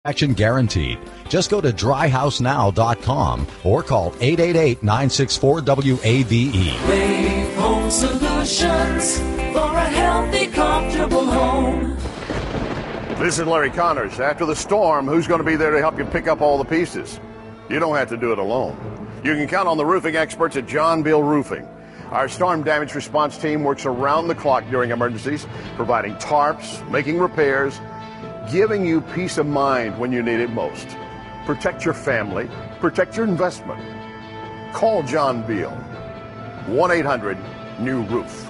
Action guaranteed. Just go to dryhousenow.com or call 888-964-WAVE. Wave Home Solutions for a healthy, comfortable home. This is Larry Connors. After the storm, who's going to be there to help you pick up all the pieces? You don't have to do it alone. You can count on the roofing experts at John Beal Roofing. Our storm damage response team works around the clock during emergencies, providing tarps, making repairs, giving you peace of mind when you need it most. Protect your family, protect your investment. Call John Beal, 1-800-NEW-ROOF.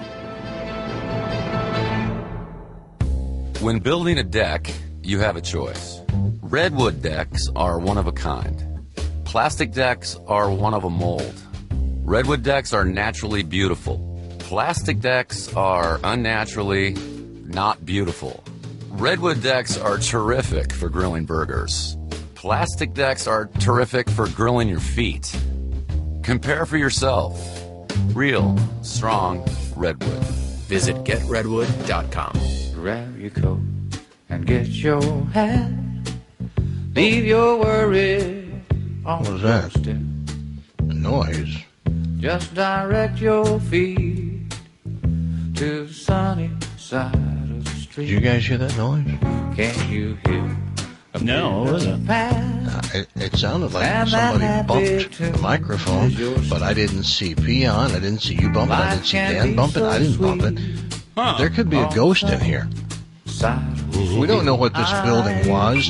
When building a deck, you have a choice. Redwood decks are one of a kind. Plastic decks are one of a mold. Redwood decks are naturally beautiful. Plastic decks are unnaturally not beautiful. Redwood decks are terrific for grilling burgers. Plastic decks are terrific for grilling your feet. Compare for yourself. Real, strong Redwood. Visit getredwood.com. Grab your coat and get your hat. Leave your worries on What was that? step. The noise. Just direct your feet to the sunny side of the street. Did you guys hear that noise? Can you hear? No, it wasn't. It sounded like somebody bumped the microphone, but I didn't see Peon. I didn't see you bump it. I didn't see Dan bump it. I didn't bump it. There could be a ghost in here. We don't know what this building was,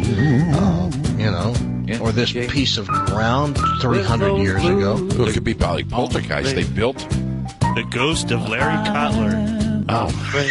or this piece of ground 300 years ago. Well, it could be probably poltergeist they built. The ghost of Larry Cutler. Oh.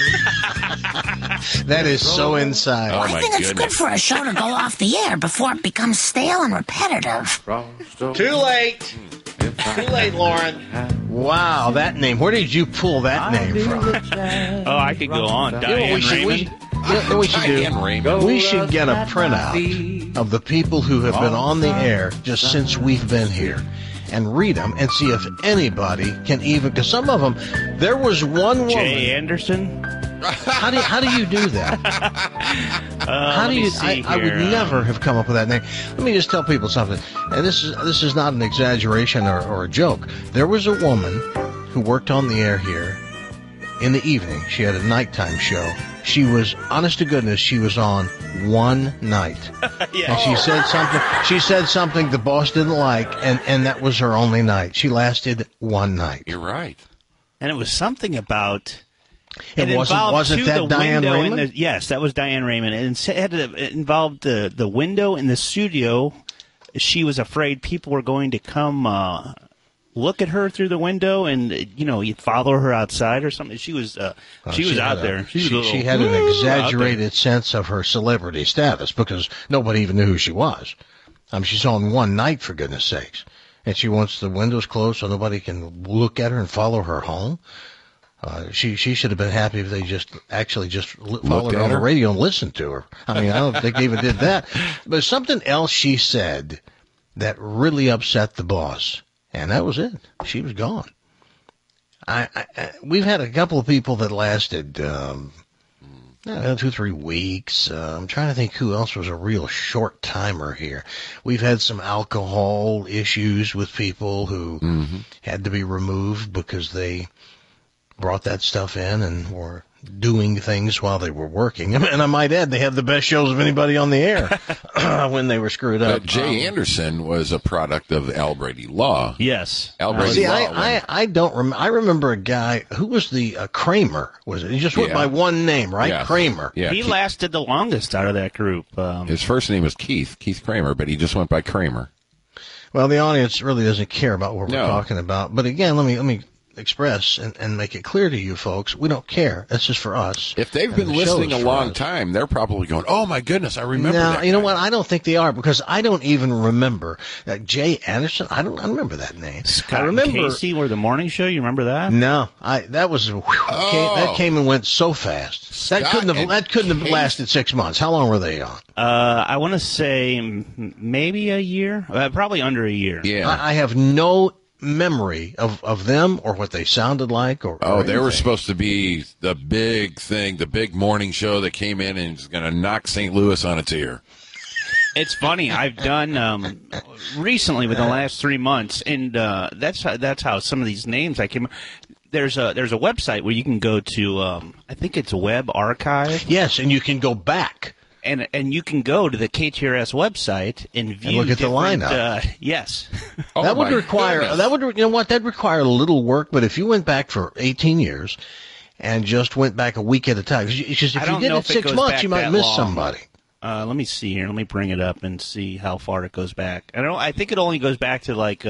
That is so inside. Oh, I think it's good for a show to go off the air before it becomes stale and repetitive. Too late. Too late, Lauren. Wow, that name. Where did you pull that name from? Oh, I could go on. Diane Raymond. We should get a printout of the people who have been on the air just since we've been here and read them and see if anybody can even, because some of them, there was one woman. Jay Anderson. How do you do that? How do you? I would never have come up with that name. Let me just tell people something, and this is not an exaggeration or a joke. There was a woman who worked on the air here in the evening. She had a nighttime show. She was, honest to goodness, she was on one night. Yeah. And she said something. She said something the boss didn't like, and that was her only night. She lasted one night. You're right. And it was something about. It wasn't that Diane Raymond? Yes, that was Diane Raymond. And it involved the window in the studio. She was afraid people were going to come look at her through the window, and you'd follow her outside or something. She was out there. She had an exaggerated sense of her celebrity status because nobody even knew who she was. She's on one night, for goodness sakes, and she wants the windows closed so nobody can look at her and follow her home. She should have been happy if they just followed her on the radio and listened to her. I don't think they even did that. But something else she said that really upset the boss, and that was it. She was gone. We've had a couple of people that lasted 2-3 weeks. I'm trying to think who else was a real short timer here. We've had some alcohol issues with people who had to be removed because they brought that stuff in and were doing things while they were working. And I might add, they had the best shows of anybody on the air when they were screwed up. Jay Anderson was a product of Al Brady Law. Yes. Al Brady Law. I don't remember. I remember a guy who was the Kramer. Was it? He just went by one name, right? Yes. Kramer. Yeah. He lasted the longest out of that group. His first name was Keith Kramer, but he just went by Kramer. Well, the audience really doesn't care about what we're talking about. But again, let me express and make it clear to you folks, we don't care. That's just for us. If they've been listening a long time, they're probably going, oh my goodness, I remember that. No, you know what? I don't think they are, because I don't even remember Jay Anderson. I remember that name. Scott and Casey were the morning show. You remember that? No, that came and went so fast. That couldn't have lasted 6 months. How long were they on? I want to say maybe a year, probably under a year. Yeah, I have no memory of them or what they sounded like or they were supposed to be the big thing, the big morning show that came in and is going to knock St. Louis on its ear. It's funny. I've done recently within the last 3 months, and that's how some of these names I came. There's a website where you can go to. I think it's Web Archive. Yes, and you can go back. And you can go to the KTRS website and view. And look at the lineup. Yes. That would require. goodness. That would. You know what? That'd require a little work. But if you went back for 18 years, and just went back a week at a time, because if you did it 6 months, you might miss somebody. Let me see here. Let me bring it up and see how far it goes back. I think it only goes back to like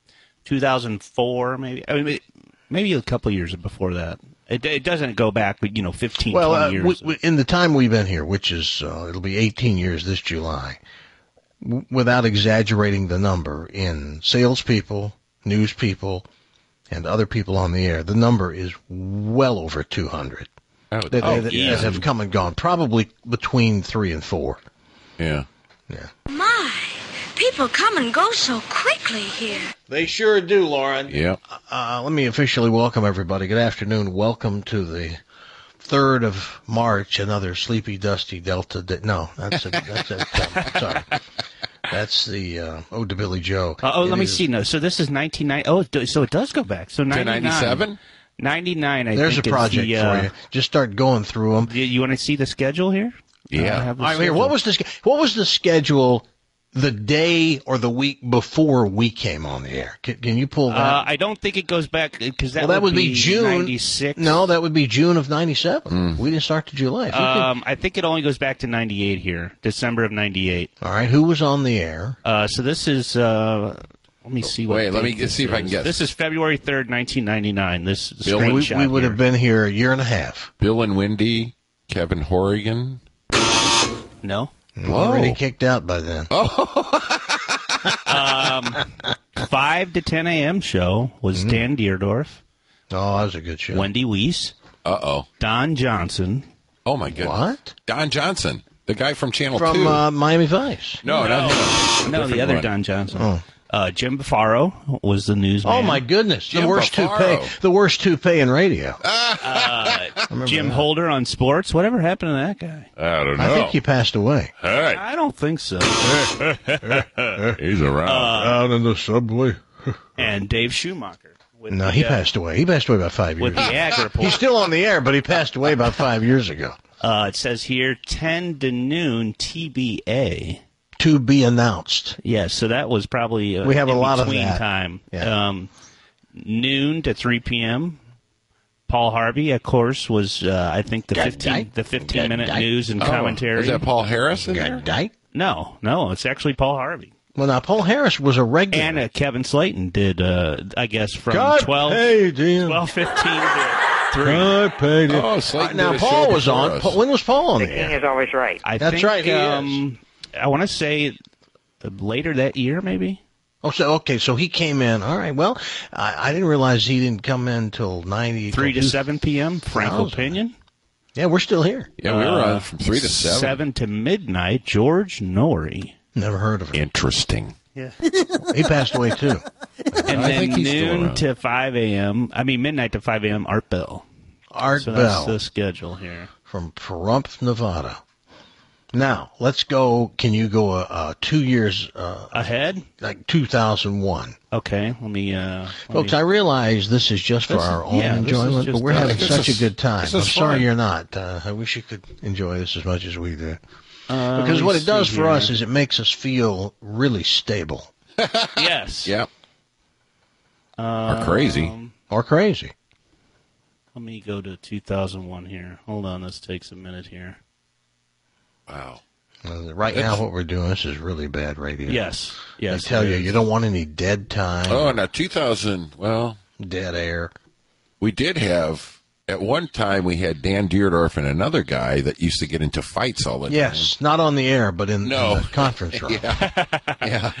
2004, maybe. I mean, maybe a couple of years before that. It doesn't go back, 15, 20 years. In the time we've been here, which is it'll be 18 years this July, without exaggerating the number, in salespeople, news people, and other people on the air, the number is well over 200 that have come and gone, probably between 3 and 4. Yeah. My, people come and go so quickly here. They sure do, Lauren. Yeah. Let me officially welcome everybody. Good afternoon. Welcome to the 3rd of March, another sleepy, dusty Delta day. No, that's sorry. That's the Ode to Billy Joe. Let me see. No, so this is 1990. Oh, so it does go back. So 97? 99, I There's think. There's a project for you. Just start going through them. You want to see the schedule here? Yeah. I'm here. What was the schedule the day or the week before we came on the air? Can you pull that? I don't think it goes back, because that would be June 96. No, that would be June of 97. We didn't start to July. I think it only goes back to 98 here, December of 98. All right, who was on the air? So this is, let me see what. Wait, let me see if I can guess. This is February 3rd, 1999. This we would have been here a year and a half. Bill and Wendy, Kevin Horrigan. No. Already kicked out by then. 5 to 10 a.m. show was Dan Deerdorf. Oh, that was a good show. Wendy Weiss. Uh-oh. Don Johnson. Oh, my goodness. What? Don Johnson, the guy from Channel 2. From Miami Vice. No, the other Don Johnson. Jim Buffaro was the newsman. Oh, my goodness. Jim the worst Buffaro. toupee in radio. Jim Holder on sports. Whatever happened to that guy? I don't know. I think he passed away. Hey. I don't think so. He's around. Out in the subway. And Dave Schumacher. No, he passed away. He passed away about 5 years with ago. the Ag Report. He's still on the air, but he passed away about 5 years ago. It says here 10 to noon TBA. To be announced. Yes, so that was probably we have a lot of between that time. Yeah. Noon to 3 p.m. Paul Harvey, of course, was I think the 15-minute news and commentary. Is that Paul Harris in there? No, it's actually Paul Harvey. Well, now Paul Harris was a regular, and Kevin Slayton did. I guess from 12:15 to 3. God paid him. Oh, Slayton now did a Paul show was on. before us. When was Paul on the King air? is always right. That's think, right. He is. I want to say later that year, maybe. Oh, so he came in. All right. Well, I didn't realize he didn't come in until 3 to 7 p.m. Frank Opinion. Yeah, we're still here. Yeah, we were on from 3 to 7. 7 to midnight. George Norrie. Never heard of him. Interesting. Yeah. He passed away too. And then noon to 5 a.m. midnight to 5 a.m. Art Bell. Art so Bell. That's the schedule here. From Pahrump, Nevada. Now, let's go. Can you go 2 years ahead? Like 2001. Okay, let me. Folks, I realize this is just for our own enjoyment, but we're having such a good time. I'm sorry you're not. I wish you could enjoy this as much as we do. Because what it does for us is it makes us feel really stable. Yes. Yep. Or crazy. Or crazy. Let me go to 2001 here. Hold on, this takes a minute here. Wow. Right now, what we're doing, this is really bad radio. Yes. I tell you, you don't want any dead time. Oh, now 2000, well. Dead air. We did have, at one time, we had Dan Deerdorf and another guy that used to get into fights all the time. Yes, not on the air, but in the conference room. Yeah.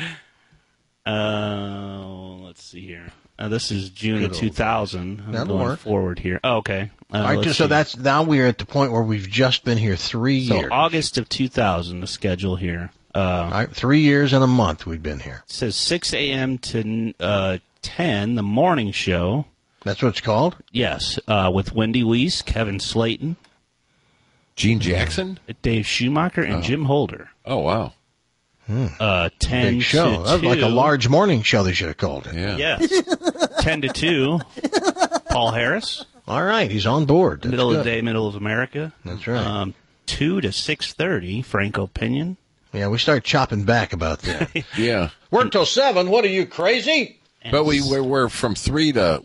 Let's see here. This is June of 2000. I'm That'll going work. forward here. Oh, okay. All right, so that's now we're at the point where we've just been here 3 years. So August of 2000, the schedule here. All right, 3 years and a month we've been here. It says 6 a.m. to 10, the morning show. That's what it's called? Yes, with Wendy Weiss, Kevin Slayton, Gene Jackson, Dave Schumacher, and Jim Holder. Oh, wow. 10 Big show. to That was 2. like a large morning show they should have called it. Yeah. Yes. 10 to 2. Paul Harris. All right, he's on board. That's Middle good. of the day, middle of America. That's right. 2 to 6:30, Franco Pinion. Yeah, we start chopping back about that. Yeah. Work till 7. What are you, crazy? But we were from 3 till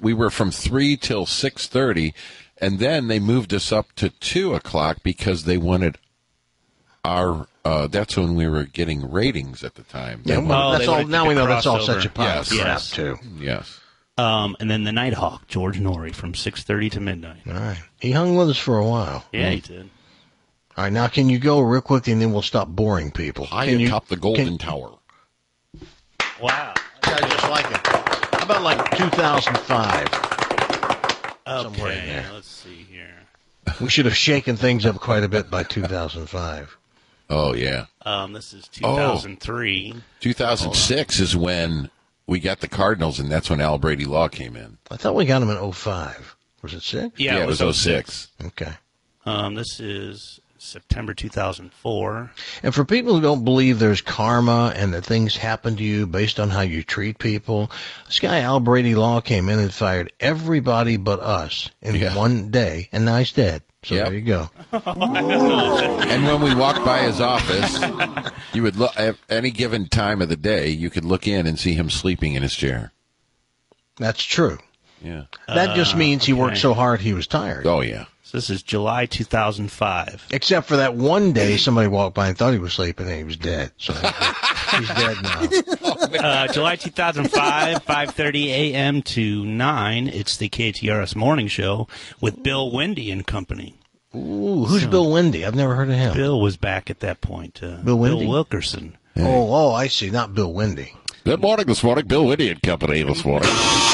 6:30, and then they moved us up to 2 o'clock because they wanted our. That's when we were getting ratings at the time. Yeah, well, that's all. Now we know that's all such a pile of crap, Yes. too. Yes. And then the Nighthawk, George Norrie, from 6:30 to midnight. All right. He hung with us for a while. Yeah, he did. All right, now can you go real quickly and then we'll stop boring people? High Can you- atop the Golden Tower. Wow. I just like it. How about like 2005? Somewhere in Okay, there. let's see here. We should have shaken things up quite a bit by 2005. Oh, yeah. This is 2003. 2006 is when we got the Cardinals, and that's when Al Brady Law came in. I thought we got him in 05. Was it 6? Yeah, it was 06. Okay. This is September 2004. And for people who don't believe there's karma and that things happen to you based on how you treat people, this guy Al Brady Law came in and fired everybody but us in one day, and now he's dead. So there you go. And when we walked by his office, you would look at any given time of the day, you could look in and see him sleeping in his chair. That's true. Yeah. That just means he worked okay. so hard he was tired. Oh, yeah. So this is July 2005. Except for that one day somebody walked by and thought he was sleeping and he was dead. So he's dead now. July 2005, 5:30 a.m. to 9. It's the KTRS Morning Show with Bill Wendy and company. Ooh, who's Bill Wendy? I've never heard of him. Bill was back at that point. Bill Wendy? Bill Wilkerson. Oh, I see. Not Bill Wendy. Good morning this morning. Bill Wendy and company this morning.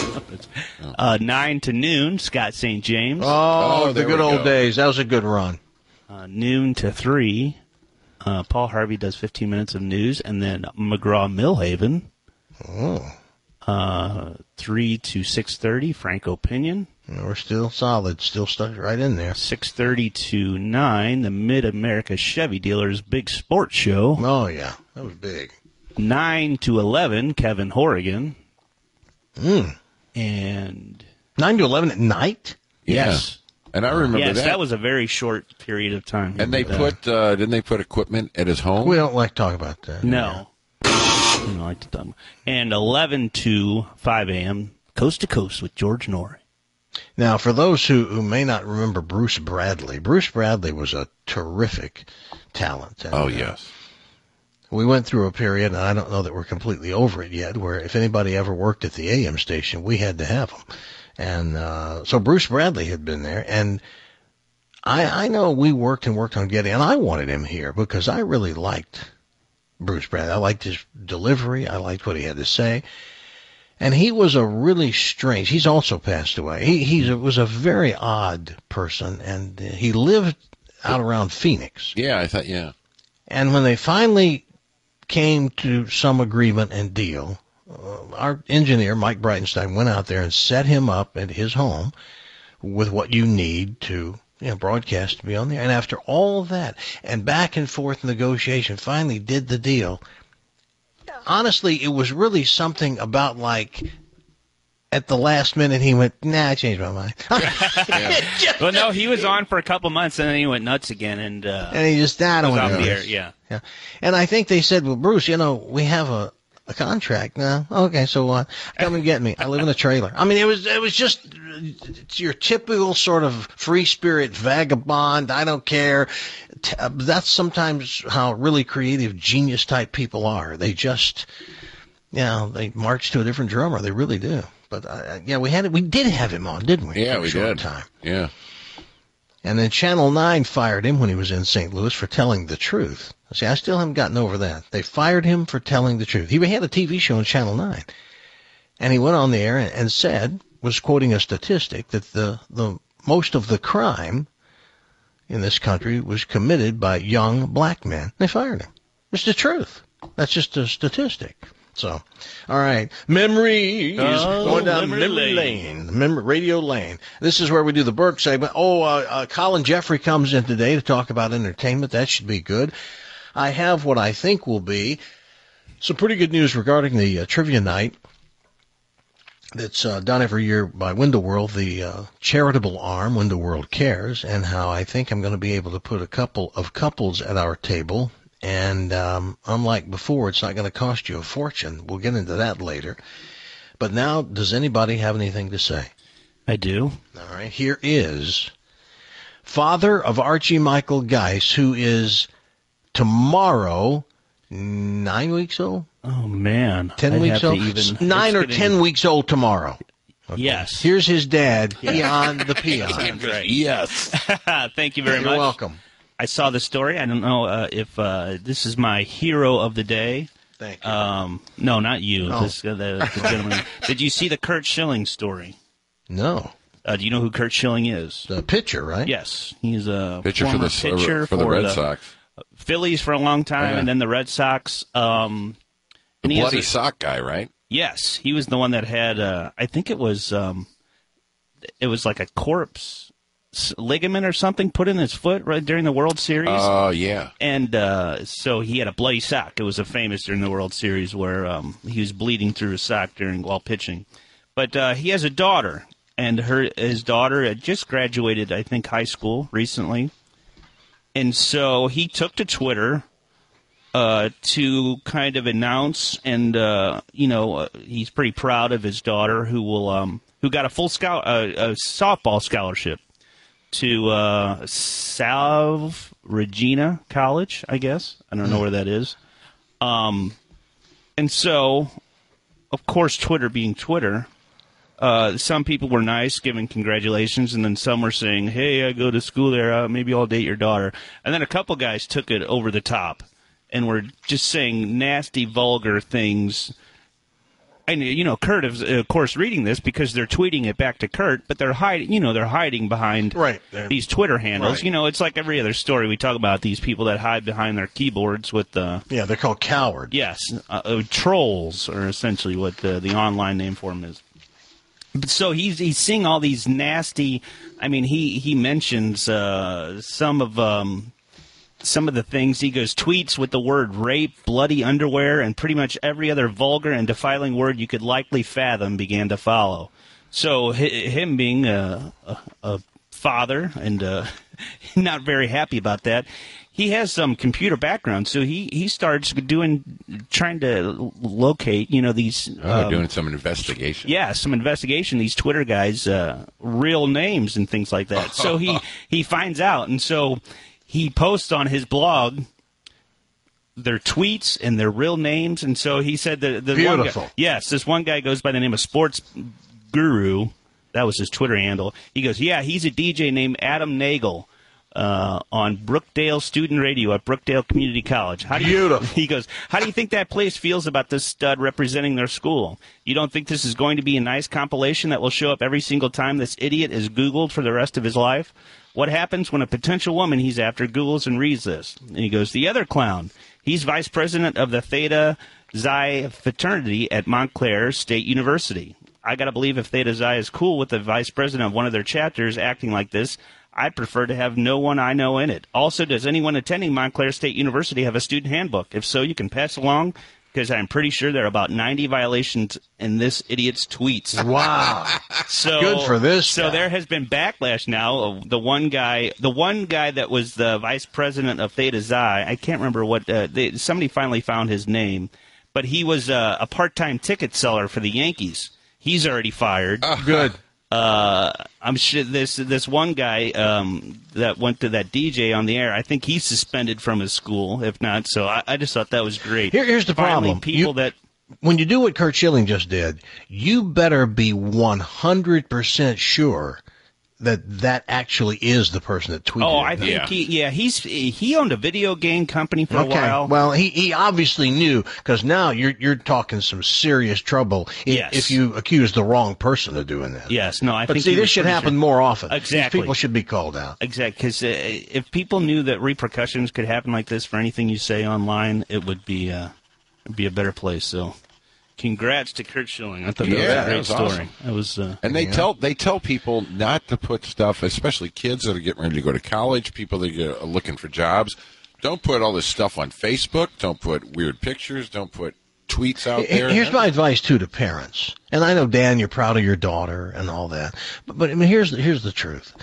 9 to noon, Scott St. James. Oh, the there good we old go. days. That was a good run. Noon to 3, Paul Harvey does 15 minutes of news, and then McGraw-Millhaven. 3 to 6:30, Franco Pinion. We're still solid. Still stuck right in there. 6:30 to 9, the Mid-America Chevy Dealers Big Sports Show. Oh, yeah. That was big. 9 to 11, Kevin Horrigan. And 9 to 11 at night? yes. And I remember Yes, that. that was a very short period of time. And they put, didn't they put equipment at his home? We don't like to talk about that. No. I don't like to talk. And 11 to 5 a.m., Coast to Coast with George Norrie. Now, for those who may not remember Bruce Bradley was a terrific talent. And, Oh, yes. we went through a period, and I don't know that we're completely over it yet, where if anybody ever worked at the AM station, we had to have them. And so Bruce Bradley had been there, and I know we worked on getting, and I wanted him here because I really liked Bruce Bradley. I liked his delivery. I liked what he had to say. And he was a really strange, he's also passed away. He was a very odd person, and he lived out around Phoenix. Yeah, I thought, yeah. And when they finally came to some agreement and deal, our engineer, Mike Breitenstein, went out there and set him up at his home with what you need to broadcast to be on there. And after all that and back and forth negotiation, finally did the deal. Honestly, it was really something about like at the last minute he went, nah, I changed my mind. Well, no, he was on for a couple months, and then he went nuts again. And he just, I don't was want off to the do air, this. yeah. And I think they said, well, Bruce, we have a contract now. Okay, so what? Come and get me. I live in a trailer. I mean, it was just your typical sort of free spirit vagabond. I don't care. That's sometimes how really creative genius type people are. They just, they march to a different drummer. They really do. But we did have him on, didn't we? Yeah, For a we short did. Time. Yeah. And then Channel 9 fired him when he was in St. Louis for telling the truth. See, I still haven't gotten over that. They fired him for telling the truth. He had a TV show on Channel 9. And he went on the air and was quoting a statistic, that the most of the crime in this country was committed by young black men. They fired him. It's the truth. That's just a statistic. So, all right. Memories going down memory lane. Radio lane. This is where we do the Burke segment. Colin Jeffrey comes in today to talk about entertainment. That should be good. I have what I think will be Some pretty good news regarding the trivia night that's done every year by Window World, the charitable arm, Window World Cares, and how I think I'm going to be able to put a couple of couples at our table. And unlike before, it's not going to cost you a fortune. We'll get into that later. But now, does anybody have anything to say? I do. All right. Here is father of Archie Michael Geis, who is tomorrow 9 weeks old. Oh man, 10 weeks old. 9 or 10 weeks old tomorrow. Okay. Yes. Here's his dad, Peon the Peon. Right. Yes. Thank you very much. You're welcome. I saw the story. I don't know if this is my hero of the day. Thank you. No, not you. Oh. The gentleman. Did you see the Kurt Schilling story? No. Do you know who Kurt Schilling is? The pitcher, right? Yes, he's a Pitcher former for the Red Sox. Phillies for a long time, and then the Red Sox. The bloody sock guy, right? Yes, he was the one that had. I think it was like a corpse ligament or something put in his foot right during the World Series. Oh yeah. And so he had a bloody sock. It was a famous during the World Series where he was bleeding through his sock while pitching. But he has a daughter, and his daughter had just graduated, I think, high school recently. And so he took to Twitter to kind of announce, and he's pretty proud of his daughter, who got a full softball scholarship to Salve Regina College, I guess. I don't know where that is. And so, of course, Twitter being Twitter. Some people were nice, giving congratulations, and then some were saying, hey, I go to school there, maybe I'll date your daughter. And then a couple guys took it over the top and were just saying nasty, vulgar things. And, Kurt is, of course, reading this because they're tweeting it back to Kurt, but they're hiding behind these Twitter handles. Right. It's like every other story we talk about, these people that hide behind their keyboards with yeah, they're called cowards. Yes, trolls are essentially what the online name for them is. So he's seeing all these nasty. I mean, he mentions some of the things. He goes tweets with the word rape, bloody underwear, and pretty much every other vulgar and defiling word you could likely fathom began to follow. So him being a father and not very happy about that. He has some computer background, so he starts trying to locate, these... doing some investigation. Yeah, some investigation, these Twitter guys' real names and things like that. So he finds out, and so he posts on his blog their tweets and their real names, and so he said that beautiful. This one guy goes by the name of Sports Guru. That was his Twitter handle. He goes, yeah, he's a DJ named Adam Nagel. On Brookdale Student Radio at Brookdale Community College. He goes, how do you think that place feels about this stud representing their school? You don't think this is going to be a nice compilation that will show up every single time this idiot is Googled for the rest of his life? What happens when a potential woman he's after Googles and reads this? And he goes, the other clown. He's vice president of the Theta Xi fraternity at Montclair State University. I got to believe if Theta Xi is cool with the vice president of one of their chapters acting like this, I'd prefer to have no one I know in it. Also, does anyone attending Montclair State University have a student handbook? If so, you can pass along, because I'm pretty sure there are about 90 violations in this idiot's tweets. Wow. So good for this So guy. there has been backlash now of the one guy that was the vice president of Theta Xi. I can't remember what, somebody finally found his name, but he was a part-time ticket seller for the Yankees. He's already fired. Good. I'm sure this one guy that went to that DJ on the air, I think he's suspended from his school, if not. So I just thought that was great. Here's the problem. When you do what Kurt Schilling just did, you better be 100% sure that actually is the person that tweeted. Oh, I think he owned a video game company for a while. Well, he obviously knew, because now you're talking some serious trouble if you accuse the wrong person of doing that. Yes, no, I think. But see, this should happen more often. Exactly, these people should be called out. Exactly, because if people knew that repercussions could happen like this for anything you say online, it would be a better place. So. Congrats to Kurt Schilling. I thought that was a great story. Awesome. It was, and they tell people not to put stuff, especially kids that are getting ready to go to college, people that are looking for jobs. Don't put all this stuff on Facebook. Don't put weird pictures. Don't put tweets out there. Here's my advice, too, to parents. And I know, Dan, you're proud of your daughter and all that. But I mean, here's the truth.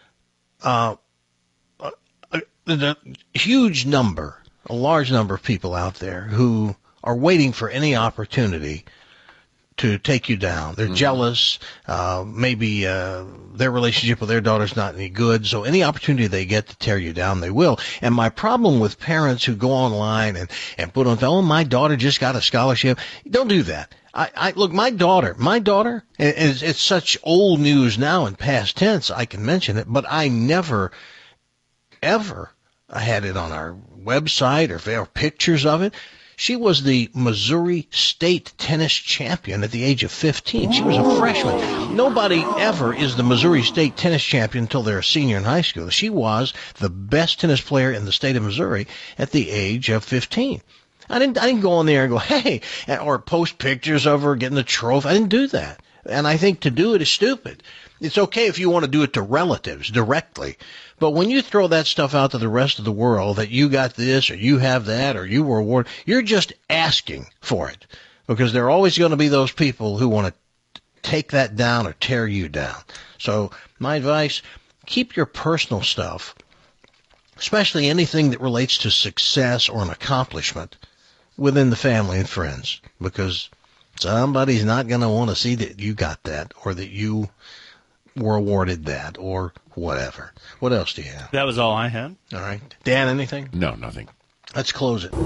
The huge number, a large number of people out there who are waiting for any opportunity to take you down. They're jealous. Maybe their relationship with their daughter's not any good. So any opportunity they get to tear you down, they will. And my problem with parents who go online and put on, oh, my daughter just got a scholarship. Don't do that. Look, my daughter, it's such old news now in past tense, I can mention it, but I never, ever had it on our website or if there were pictures of it. She was the Missouri State tennis champion at the age of 15. She was a freshman. Nobody ever is the Missouri State tennis champion until they're a senior in high school. She was the best tennis player in the state of Missouri at the age of 15. I didn't go on there and go, hey, or post pictures of her getting the trophy. I didn't do that. And I think to do it is stupid. It's okay if you want to do it to relatives directly. But when you throw that stuff out to the rest of the world, that you got this or you have that or you were awarded, you're just asking for it. Because there are always going to be those people who want to take that down or tear you down. So my advice, keep your personal stuff, especially anything that relates to success or an accomplishment, within the family and friends. Because somebody's not going to want to see that you got that or that you were awarded that or whatever. What else do you have? That was all I had. All right. Dan, anything? No, nothing. Let's close it.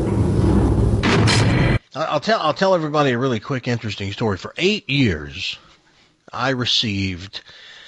I'll tell everybody a really quick, interesting story. For 8 years, I received...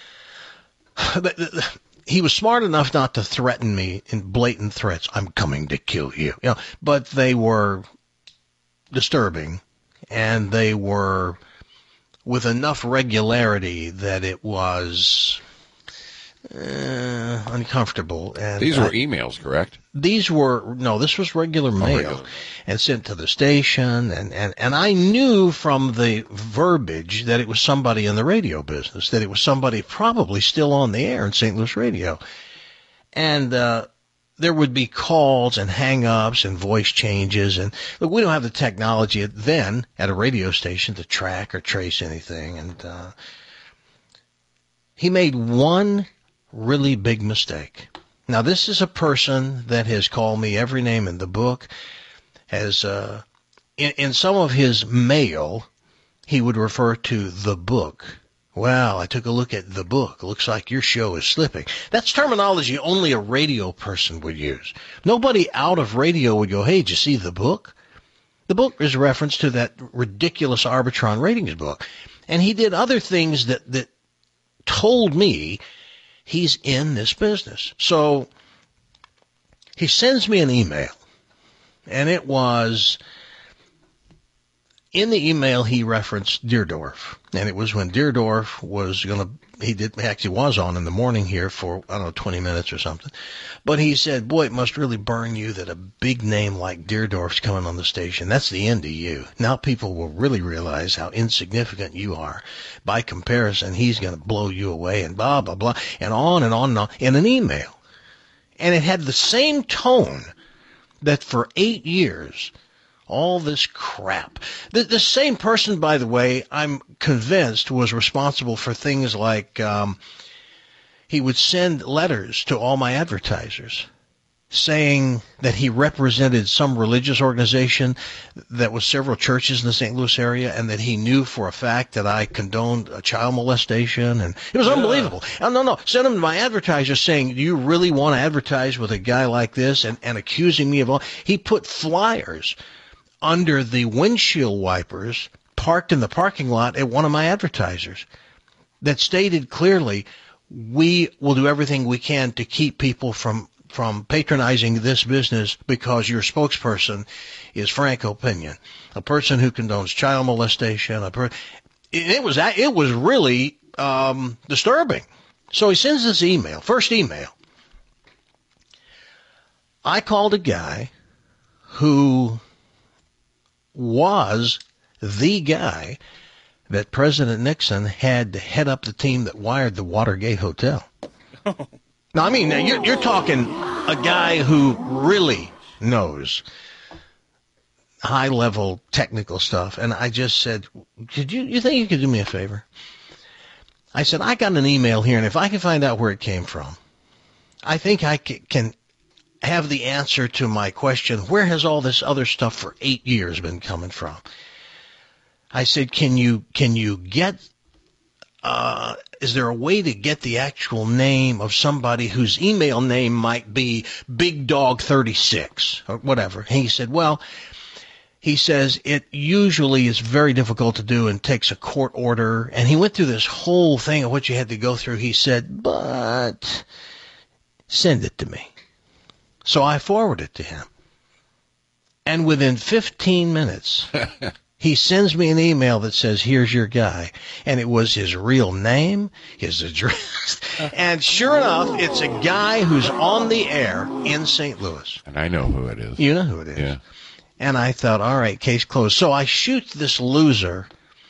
He was smart enough not to threaten me in blatant threats. I'm coming to kill you. But they were disturbing, and they were with enough regularity that it was uncomfortable. And these were emails, correct? This was regular mail and sent to the station. And I knew from the verbiage that it was somebody in the radio business, that it was somebody probably still on the air in St. Louis radio. And there would be calls and hang-ups and voice changes. And look, we don't have the technology then at a radio station to track or trace anything. And he made one really big mistake. Now, this is a person that has called me every name in the book, has in some of his mail, he would refer to the book. Well, I took a look at the book. Looks like your show is slipping. That's terminology only a radio person would use. Nobody out of radio would go, hey, did you see the book? The book is a reference to that ridiculous Arbitron ratings book. And he did other things that told me he's in this business. So he sends me an email, and it was, in the email he referenced Deerdorf, and it was when Deerdorf was was on in the morning here for, 20 minutes or something. But he said, boy, it must really burn you that a big name like Deerdorf's coming on the station. That's the end of you. Now people will really realize how insignificant you are. By comparison, he's going to blow you away and blah, blah, blah, and on and on and on in an email. And it had the same tone that for 8 years, all this crap. The same person, by the way, I'm convinced was responsible for things like he would send letters to all my advertisers saying that he represented some religious organization that was several churches in the St. Louis area, and that he knew for a fact that I condoned child molestation, and it was unbelievable. No, send him to my advertisers saying, do you really want to advertise with a guy like this, and accusing me of all. He put flyers under the windshield wipers parked in the parking lot at one of my advertisers that stated clearly, we will do everything we can to keep people from patronizing this business because your spokesperson is Frank Opinion, a person who condones child molestation. It was really disturbing. So he sends this email, first email. I called a guy who was the guy that President Nixon had to head up the team that wired the Watergate Hotel. Now, I mean, you're talking a guy who really knows high-level technical stuff. And I just said, you think you could do me a favor? I said, I got an email here, and if I can find out where it came from, I think I can have the answer to my question, where has all this other stuff for 8 years been coming from? I said, can you get, is there a way to get the actual name of somebody whose email name might be Big Dog 36 or whatever? And he said, well, he says it usually is very difficult to do and takes a court order. And he went through this whole thing of what you had to go through. He said, but send it to me. So I forwarded it to him. And within 15 minutes, he sends me an email that says, here's your guy. And it was his real name, his address. And sure enough, it's a guy who's on the air in St. Louis. And I know who it is. You know who it is. Yeah. And I thought, all right, case closed. So I shoot this loser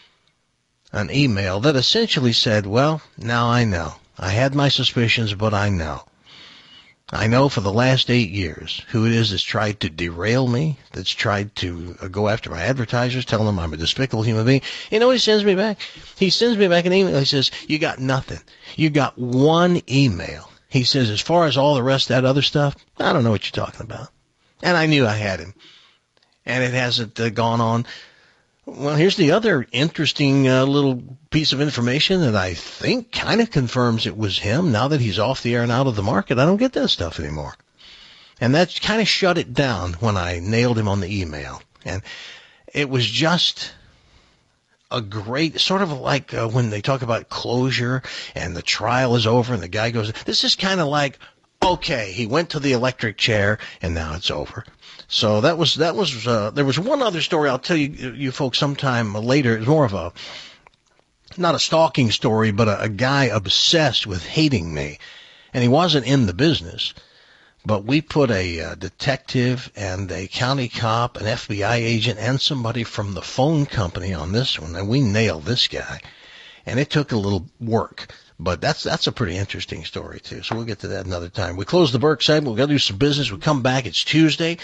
an email that essentially said, well, now I know. I had my suspicions, but I know. I know for the last 8 years who it is that's tried to derail me, that's tried to go after my advertisers, telling them I'm a despicable human being. You know what he sends me back? He sends me back an email. He says, you got nothing. You got one email. He says, as far as all the rest of that other stuff, I don't know what you're talking about. And I knew I had him. And it hasn't gone on. Well, here's the other interesting little piece of information that I think kind of confirms it was him. Now that he's off the air and out of the market, I don't get that stuff anymore. And that kind of shut it down when I nailed him on the email. And it was just a great, sort of like when they talk about closure and the trial is over and the guy goes, this is kind of like, okay, he went to the electric chair and now it's over. So there was one other story I'll tell you folks sometime later. It's more of not a stalking story, but a guy obsessed with hating me. And he wasn't in the business, but we put a detective and a county cop, an FBI agent, and somebody from the phone company on this one, and we nailed this guy. And it took a little work. But that's a pretty interesting story, too. So we'll get to that another time. We close the Burke segment. We've got to do some business. We'll come back. It's Tuesday.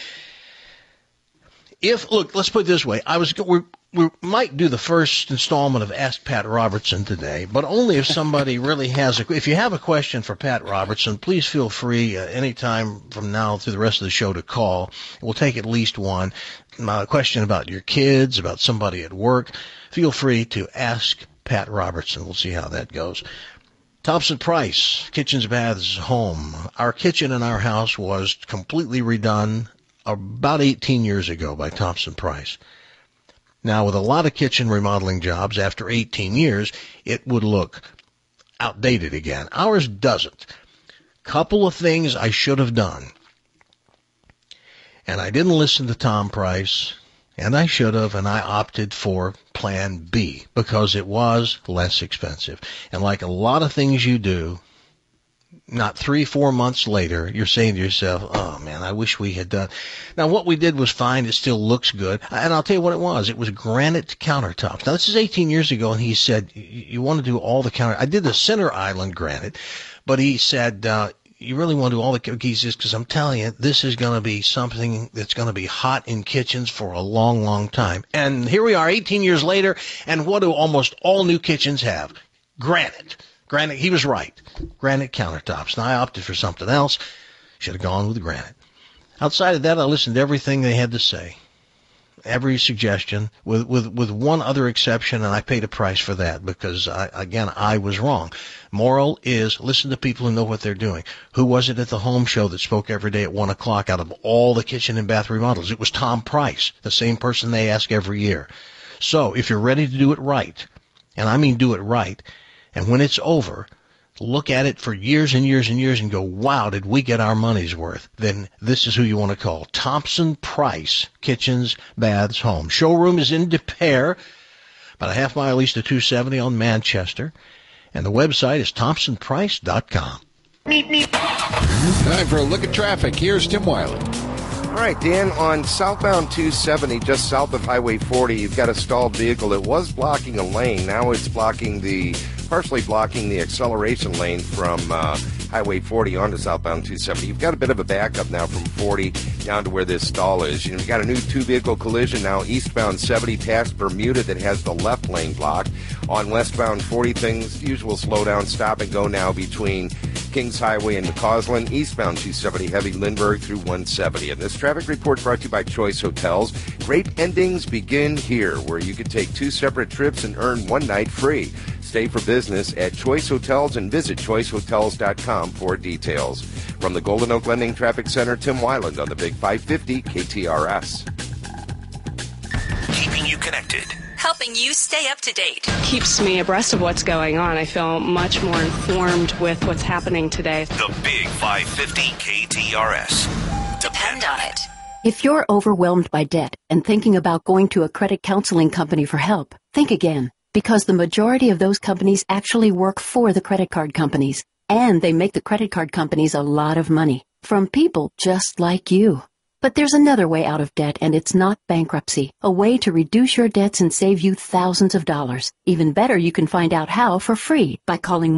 Look, let's put it this way. We might do the first installment of Ask Pat Robertson today, but only if somebody really has if you have a question for Pat Robertson, please feel free anytime from now through the rest of the show to call. We'll take at least one. A question about your kids, about somebody at work. Feel free to ask Pat Robertson. We'll see how that goes. Thompson Price, Kitchens, Baths, Home. Our kitchen in our house was completely redone about 18 years ago by Thompson Price. Now, with a lot of kitchen remodeling jobs, after 18 years, it would look outdated again. Ours doesn't. Couple of things I should have done. And I didn't listen to Tom Price, and I should have, and I opted for Plan B because it was less expensive. And like a lot of things you do, not 3-4 months later, you're saying to yourself, oh, man, I wish we had done. Now, what we did was fine. It still looks good. And I'll tell you what it was. It was granite countertops. Now, this is 18 years ago, and he said, you want to do all the counter. I did the center island granite, but he said, you really want to do all the cookies because I'm telling you, this is going to be something that's going to be hot in kitchens for a long, long time. And here we are 18 years later, and what do almost all new kitchens have? Granite. Granite, he was right. Granite countertops. Now, I opted for something else. Should have gone with granite. Outside of that, I listened to everything they had to say. Every suggestion, with one other exception, and I paid a price for that because, I was wrong. Moral is listen to people who know what they're doing. Who was it at the home show that spoke every day at 1 o'clock out of all the kitchen and bath remodels? It was Tom Price, the same person they ask every year. So, if you're ready to do it right, and I mean do it right, and when it's over, look at it for years and years and years and go, wow, did we get our money's worth? Then this is who you want to call. Thompson Price, Kitchens, Baths, Home. Showroom is in De Pere, about a half mile east of 270 on Manchester. And the website is thompsonprice.com. Time for a look at traffic. Here's Tim Wiley. All right, Dan, on southbound 270, just south of Highway 40, you've got a stalled vehicle. It was blocking a lane. Now it's blocking the partially blocking the acceleration lane from Highway 40 onto southbound 270. You've got a bit of a backup now from 40 down to where this stall is. You've got a new two-vehicle collision now eastbound 70 past Bermuda that has the left lane blocked. On westbound 40, things usual slowdown, stop and go now between Kings Highway and McCausland, eastbound 270 heavy Lindbergh through 170. And this traffic report brought to you by Choice Hotels. Great endings begin here, where you can take 2 separate trips and earn 1 night free. Stay for business at Choice Hotels and visit choicehotels.com for details. From the Golden Oak Lending Traffic Center, Tim Weiland on the Big 550 KTRS. Keeping you connected. Helping you stay up to date. Keeps me abreast of what's going on. I feel much more informed with what's happening today. The Big 550 KTRS. Depend on it. If you're overwhelmed by debt and thinking about going to a credit counseling company for help, think again, because the majority of those companies actually work for the credit card companies, and they make the credit card companies a lot of money from people just like you. But there's another way out of debt, and it's not bankruptcy, a way to reduce your debts and save you thousands of dollars. Even better, you can find out how for free by calling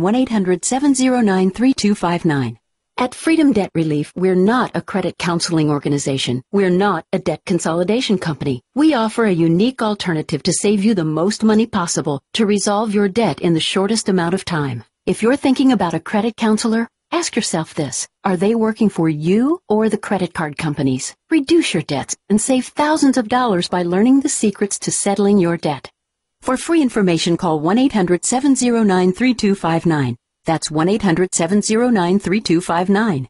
1-800-709-3259. At Freedom Debt Relief, we're not a credit counseling organization. We're not a debt consolidation company. We offer a unique alternative to save you the most money possible to resolve your debt in the shortest amount of time. If you're thinking about a credit counselor, ask yourself this. Are they working for you or the credit card companies? Reduce your debts and save thousands of dollars by learning the secrets to settling your debt. For free information, call 1-800-709-3259. That's 1-800-709-3259.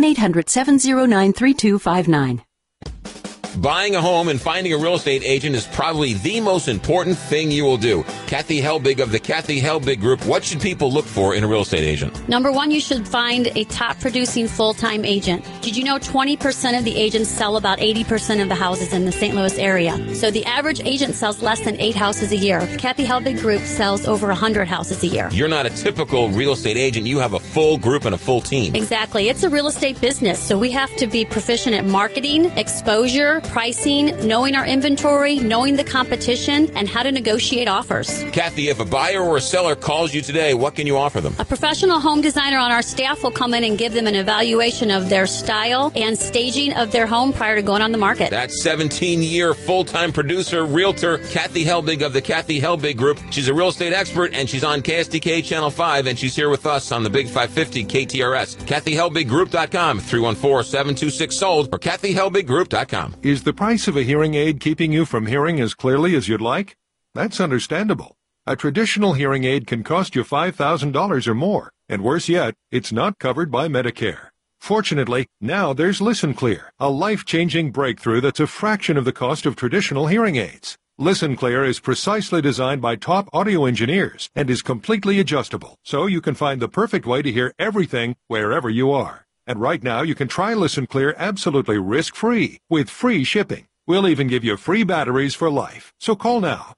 1-800-709-3259. Buying a home and finding a real estate agent is probably the most important thing you will do. Kathy Helbig of the Kathy Helbig Group. What should people look for in a real estate agent? Number one, you should find a top-producing full-time agent. Did you know 20% of the agents sell about 80% of the houses in the St. Louis area? So the average agent sells less than 8 houses a year. Kathy Helbig Group sells over 100 houses a year. You're not a typical real estate agent. You have a full group and a full team. Exactly. It's a real estate business, so we have to be proficient at marketing, exposure, pricing, knowing our inventory, knowing the competition, and how to negotiate offers. Kathy, if a buyer or a seller calls you today, what can you offer them? A professional home designer on our staff will come in and give them an evaluation of their style and staging of their home prior to going on the market. That's 17-year full-time producer, realtor, Kathy Helbig of the Kathy Helbig Group. She's a real estate expert, and she's on KSDK Channel 5, and she's here with us on the Big 550 KTRS. KathyHelbigGroup.com, 314-726-SOLD, or KathyHelbigGroup.com. Is the price of a hearing aid keeping you from hearing as clearly as you'd like? That's understandable. A traditional hearing aid can cost you $5,000 or more, and worse yet, it's not covered by Medicare. Fortunately, now there's Listen Clear, a life-changing breakthrough that's a fraction of the cost of traditional hearing aids. Listen Clear is precisely designed by top audio engineers and is completely adjustable, so you can find the perfect way to hear everything wherever you are. And right now, you can try Listen Clear absolutely risk-free with free shipping. We'll even give you free batteries for life. So call now,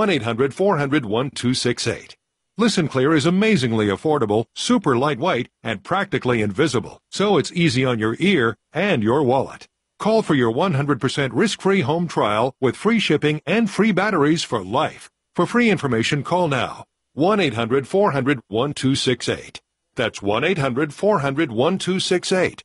1-800-400-1268. Listen Clear is amazingly affordable, super lightweight, and practically invisible, so it's easy on your ear and your wallet. Call for your 100% risk-free home trial with free shipping and free batteries for life. For free information, call now, 1-800-400-1268. That's 1-800-400-1268.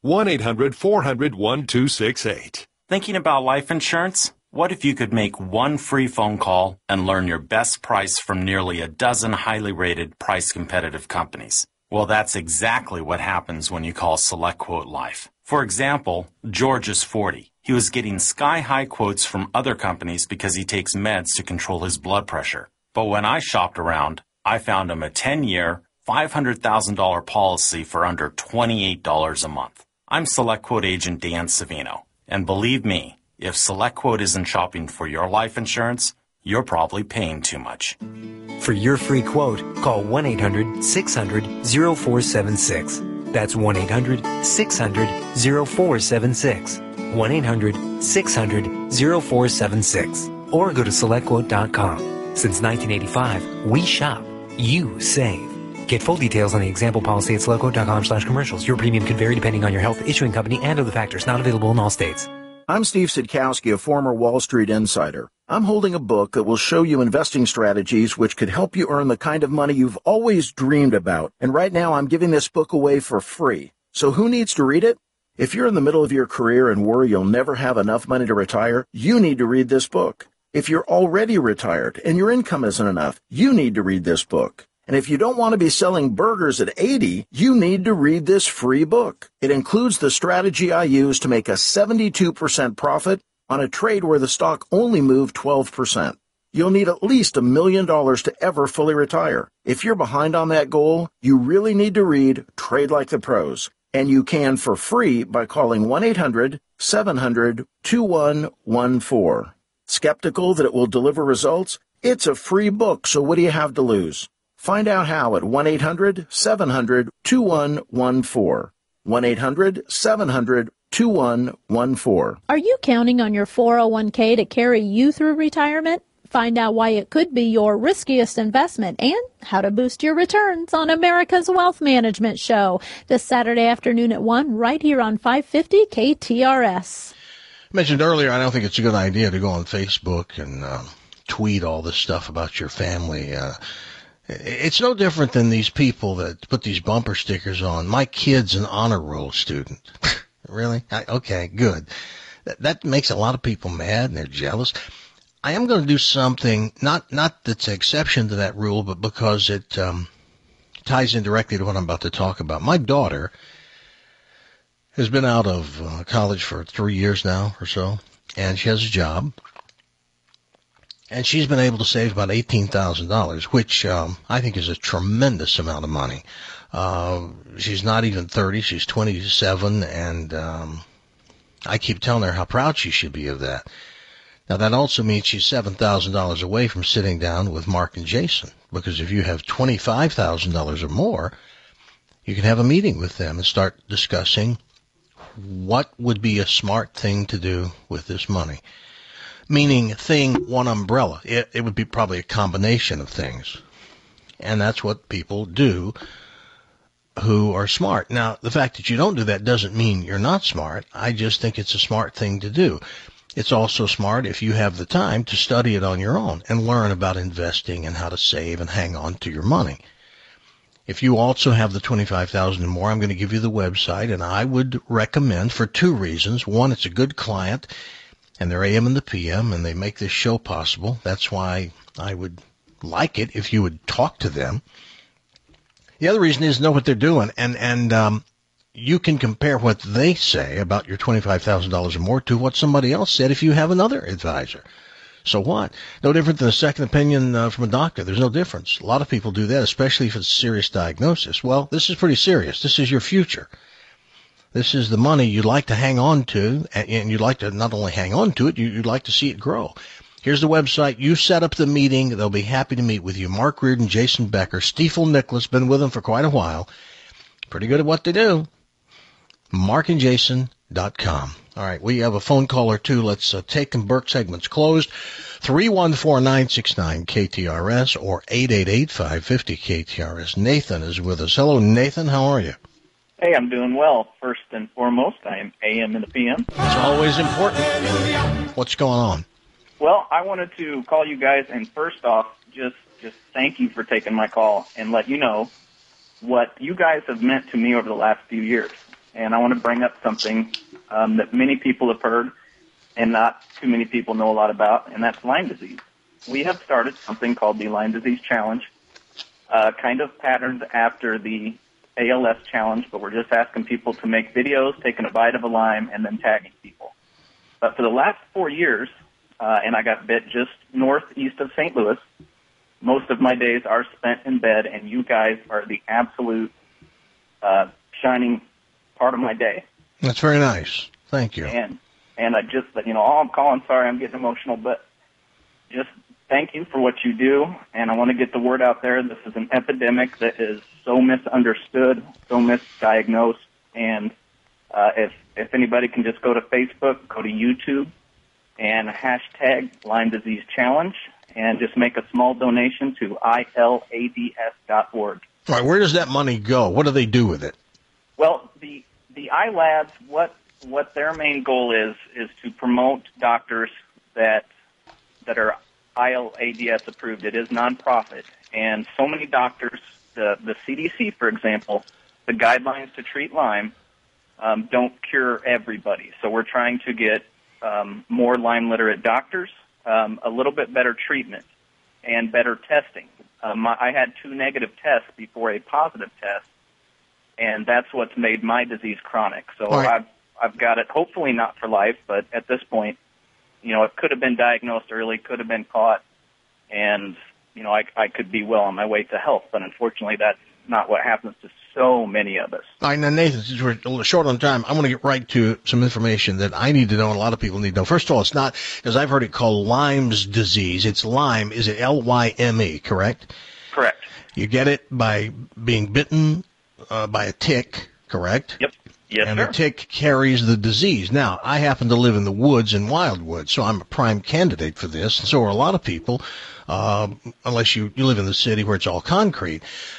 1-800-400-1268. Thinking about life insurance? What if you could make one free phone call and learn your best price from nearly a dozen highly rated, price-competitive companies? Well, that's exactly what happens when you call SelectQuote Life. For example, George is 40. He was getting sky-high quotes from other companies because he takes meds to control his blood pressure. But when I shopped around, I found him a 10-year, $500,000 policy for under $28 a month. I'm SelectQuote agent Dan Savino, and believe me, if SelectQuote isn't shopping for your life insurance, you're probably paying too much. For your free quote, call 1-800-600-0476. That's 1-800-600-0476. 1-800-600-0476. Or go to SelectQuote.com. Since 1985, we shop, you save. Get full details on the example policy at SelectQuote.com/commercials. Your premium could vary depending on your health, issuing company, and other factors. Not available in all states. I'm Steve Sidkowski, a former Wall Street insider. I'm holding a book that will show you investing strategies which could help you earn the kind of money you've always dreamed about. And right now I'm giving this book away for free. So who needs to read it? If you're in the middle of your career and worry you'll never have enough money to retire, you need to read this book. If you're already retired and your income isn't enough, you need to read this book. And if you don't want to be selling burgers at 80, you need to read this free book. It includes the strategy I use to make a 72% profit on a trade where the stock only moved 12%. You'll need at least $1 million to ever fully retire. If you're behind on that goal, you really need to read Trade Like the Pros. And you can for free by calling 1-800-700-2114. Skeptical that it will deliver results? It's a free book, so what do you have to lose? Find out how at 1-800-700-2114. 1-800-700-2114. Are you counting on your 401k to carry you through retirement? Find out why it could be your riskiest investment and how to boost your returns on America's Wealth Management Show this Saturday afternoon at 1 right here on 550 KTRS. I mentioned earlier, I don't think it's a good idea to go on Facebook and tweet all this stuff about your family. It's no different than these people that put these bumper stickers on. My kid's an honor roll student. Really? Okay, good. That makes a lot of people mad and they're jealous. I am going to do something, not that's an exception to that rule, but because it ties in directly to what I'm about to talk about. My daughter has been out of college for 3 years now or so, and she has a job. And she's been able to save about $18,000, which I think is a tremendous amount of money. She's not even 30, she's 27, and I keep telling her how proud she should be of that. Now, that also means she's $7,000 away from sitting down with Mark and Jason, because if you have $25,000 or more, you can have a meeting with them and start discussing what would be a smart thing to do with this money. Meaning one umbrella. It would be probably a combination of things. And that's what people do who are smart. Now, the fact that you don't do that doesn't mean you're not smart. I just think it's a smart thing to do. It's also smart if you have the time to study it on your own and learn about investing and how to save and hang on to your money. If you also have the $25,000 and more, I'm going to give you the website, and I would recommend for two reasons. One, it's a good client, and they're AM and the PM, and they make this show possible. That's why I would like it if you would talk to them. The other reason is know what they're doing, and you can compare what they say about your $25,000 or more to what somebody else said if you have another advisor. So what? No different than a second opinion from a doctor. There's no difference. A lot of people do that, especially if it's a serious diagnosis. Well, this is pretty serious. This is your future. This is the money you'd like to hang on to, and you'd like to not only hang on to it, you'd like to see it grow. Here's the website. You set up the meeting. They'll be happy to meet with you. Mark Reardon, Jason Becker, Stiefel Nicholas, been with them for quite a while. Pretty good at what they do. markandjason.com. All right, we have a phone call or two. Let's take them. Burke segment's closed. 314-969-KTRS or 888-550-KTRS. Nathan is with us. Hello, Nathan. How are you? Hey, I'm doing well. First and foremost, I am AM and the PM. It's always important. What's going on? Well, I wanted to call you guys, and first off, just thank you for taking my call and let you know what you guys have meant to me over the last few years. And I want to bring up something that many people have heard and not too many people know a lot about, and that's Lyme disease. We have started something called the Lyme Disease Challenge, kind of patterned after the ALS Challenge, but we're just asking people to make videos, taking a bite of a lime, and then tagging people. But for the last 4 years, and I got bit just northeast of St. Louis, most of my days are spent in bed, and you guys are the absolute shining part of my day. That's very nice. Thank you. And I just, I'm calling, sorry, I'm getting emotional, but just thank you for what you do, and I want to get the word out there. This is an epidemic that is so misunderstood, so misdiagnosed, and if anybody can just go to Facebook, go to YouTube, and hashtag Lyme Disease Challenge, and just make a small donation to ilads.org. All right, where does that money go? What do they do with it? Well, the iLads, what their main goal is to promote doctors that that are ILADS approved. It is nonprofit, and so many doctors, the CDC, for example, the guidelines to treat Lyme don't cure everybody. So we're trying to get more Lyme literate doctors, a little bit better treatment, and better testing. I had 2 negative tests before a positive test, and that's what's made my disease chronic. So I've got it, hopefully not for life, but at this point, it could have been diagnosed early, could have been caught, and, I could be well on my way to health. But unfortunately, that's not what happens to so many of us. All right, now, Nathan, since we're a little short on time, I want to get right to some information that I need to know and a lot of people need to know. First of all, it's not, because I've heard it called Lyme's disease. It's Lyme. Is it Lyme, correct? Correct. You get it by being bitten by a tick, correct? Yep. Yes, and sir. the tick carries the disease. Now, I happen to live in the woods and wildwood, so I'm a prime candidate for this, and so are a lot of people, unless you live in the city where it's all concrete.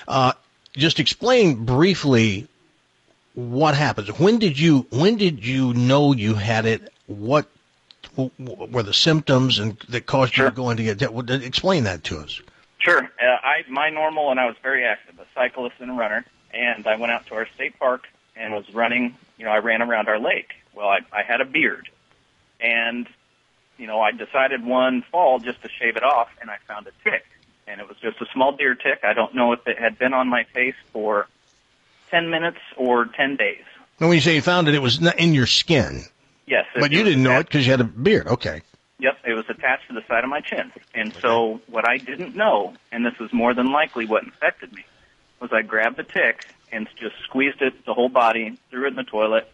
Just explain briefly what happens. When did you know you had it? What were the symptoms and that caused you to go into explain that to us? Sure. My normal, and I was very active, a cyclist and a runner, and I went out to our state park and was running. I ran around our lake. Well, I had a beard, and I decided one fall just to shave it off, and I found a tick. And it was just a small deer tick. I don't know if it had been on my face for 10 minutes or 10 days. And when you say you found it, it was in your skin. Yes. But you didn't know it because you had a beard. Okay. Yep, it was attached to the side of my chin. And so what I didn't know, and this is more than likely what infected me, was I grabbed the tick and just squeezed it, the whole body, threw it in the toilet,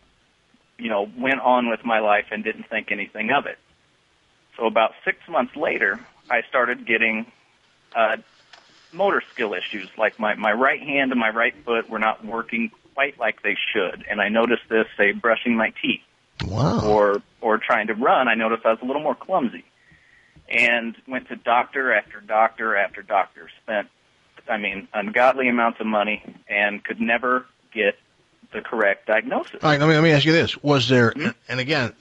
went on with my life and didn't think anything of it. So about 6 months later, I started getting motor skill issues, like my right hand and my right foot were not working quite like they should. And I noticed this, say, brushing my teeth. Wow. Or trying to run, I noticed I was a little more clumsy. And went to doctor after doctor after doctor, spent, ungodly amounts of money, and could never get the correct diagnosis. All right, let me ask you this. Was there, and again,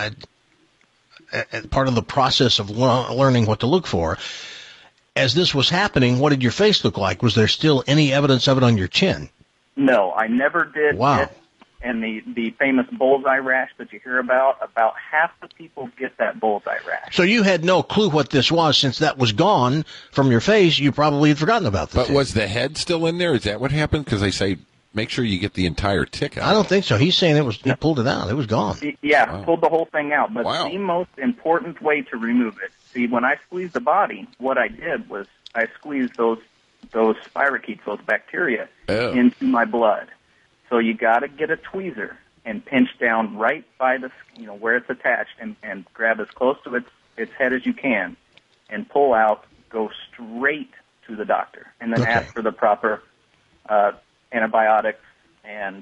part of the process of learning what to look for, as this was happening, what did your face look like? Was there still any evidence of it on your chin? No, I never did. Wow. And the famous bullseye rash that you hear about half the people get that bullseye rash. So you had no clue what this was. Since that was gone from your face, you probably had forgotten about this. But was the head still in there? Is that what happened? Because they say make sure you get the entire tick out. I don't think so. He's saying he pulled it out. It was gone. Yeah, pulled the whole thing out. But the most important way to remove it, see, when I squeezed the body, what I did was I squeezed those spirochetes, those bacteria, into my blood. So you got to get a tweezer and pinch down right by the, where it's attached, and grab as close to its head as you can, and pull out. Go straight to the doctor, and then ask for the proper antibiotics, and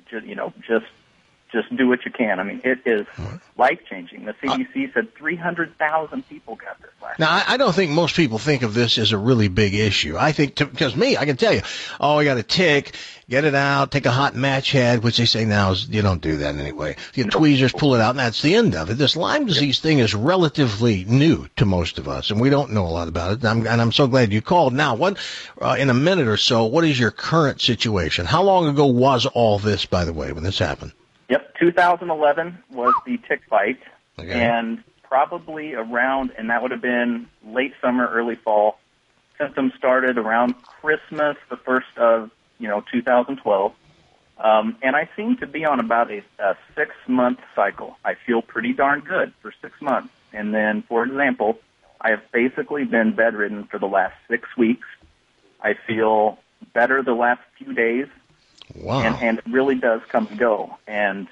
just do what you can. I mean, it is life-changing. The CDC said 300,000 people got this last year. Now, I don't think most people think of this as a really big issue. I think, because me, I can tell you, I got a tick, get it out, take a hot match head, which they say now is, you don't do that anyway. You get tweezers, pull it out, and that's the end of it. This Lyme disease thing is relatively new to most of us, and we don't know a lot about it, and I'm so glad you called. Now, in a minute or so, what is your current situation? How long ago was all this, by the way, when this happened? Yep, 2011 was the tick bite, and probably around, and that would have been late summer, early fall. Symptoms started around Christmas, the first of 2012, and I seem to be on about a 6-month cycle. I feel pretty darn good for 6 months, and then, for example, I have basically been bedridden for the last 6 weeks. I feel better the last few days. Wow. And it really does come and go. And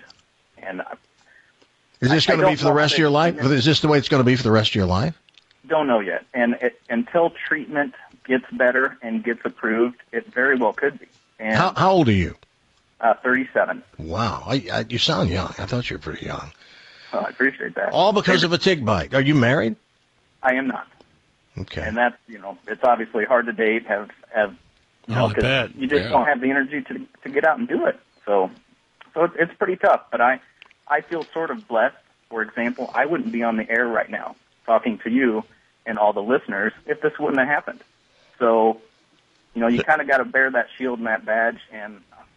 is this going to be for the rest of your life? Is this the way it's going to be for the rest of your life? Don't know yet. And until treatment gets better and gets approved, it very well could be. And how old are you? 37. Wow. You sound young. I thought you were pretty young. I appreciate that. All because of a tick bite. Are you married? I am not. Okay. And that's, it's obviously hard to date, have I bet. You just don't have the energy to get out and do it. So it's pretty tough. But I feel sort of blessed. For example, I wouldn't be on the air right now talking to you and all the listeners if this wouldn't have happened. So, you kind of got to bear that shield and that badge. And,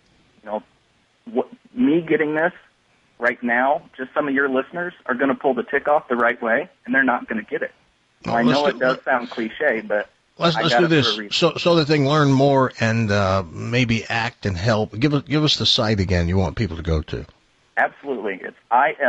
me getting this right now, just some of your listeners are going to pull the tick off the right way, and they're not going to get it. I know it does sound cliche, but let's do this so that they can learn more and maybe act and help. Give us the site again you want people to go to. Absolutely. It's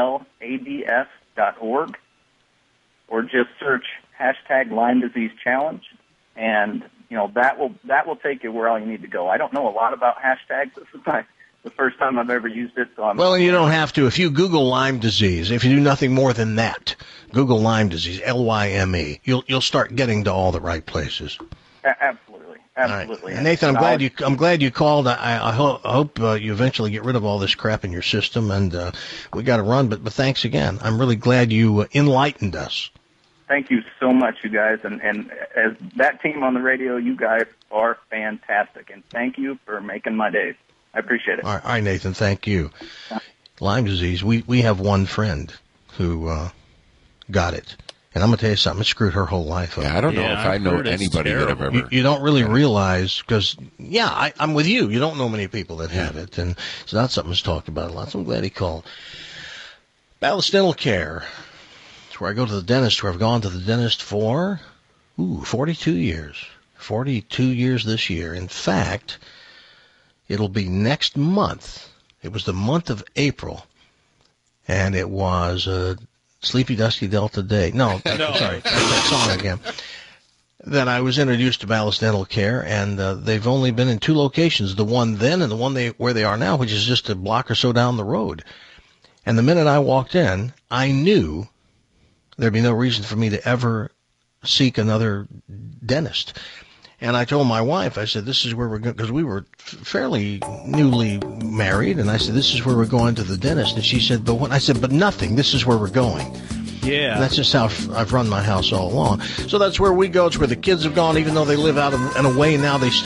ilads.org, or just search hashtag Lyme Disease Challenge, and that will take you where all you need to go. I don't know a lot about hashtags. This is the first time I've ever used it. So well, and you don't have to. If you Google Lyme disease, if you do nothing more than that, Google Lyme disease, LYME, you'll start getting to all the right places. Absolutely. Right. And Nathan, I'm glad you called. I hope you eventually get rid of all this crap in your system, and we got to run. But thanks again. I'm really glad you enlightened us. Thank you so much, you guys, and as that team on the radio, you guys are fantastic, and thank you for making my days. I appreciate it. All right, Nathan, thank you. Lyme disease, we have one friend who got it. And I'm going to tell you something, it screwed her whole life up. Yeah, I don't know if I know anybody that have ever... You don't really realize, because, I'm with you. You don't know many people that have it, and it's not something that's talked about a lot, so I'm glad he called. Ballast Dental Care. It's where I go to the dentist, where I've gone to the dentist for, 42 years. 42 years this year. In fact... it'll be next month. It was the month of April, and it was Sleepy Dusty Delta Day. No. Sorry, that song again. That I was introduced to Ballast Dental Care, and they've only been in 2 locations, the one then and the one where they are now, which is just a block or so down the road. And the minute I walked in, I knew there'd be no reason for me to ever seek another dentist. And I told my wife, I said, this is where we're going, because we were fairly newly married, and I said, this is where we're going to the dentist. And she said, but what? I said, but nothing. This is where we're going. Yeah. And that's just how I've run my house all along. So that's where we go. It's where the kids have gone, even though they live out and away now. They